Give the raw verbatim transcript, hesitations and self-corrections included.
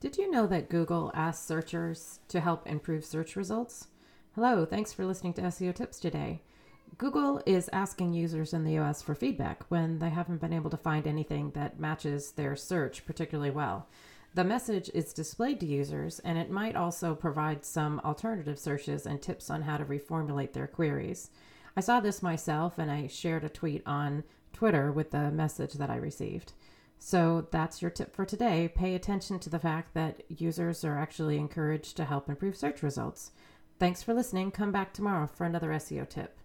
Did you know that Google asks searchers to help improve search results? Hello, thanks for listening to S E O Tips today. Google is asking users in the U S for feedback when they haven't been able to find anything that matches their search particularly well. The message is displayed to users, and it might also provide some alternative searches and tips on how to reformulate their queries. I saw this myself, and I shared a tweet on Twitter with the message that I received. So that's your tip for today. Pay attention to the fact that users are actually encouraged to help improve search results. Thanks for listening. Come back tomorrow for another S E O tip.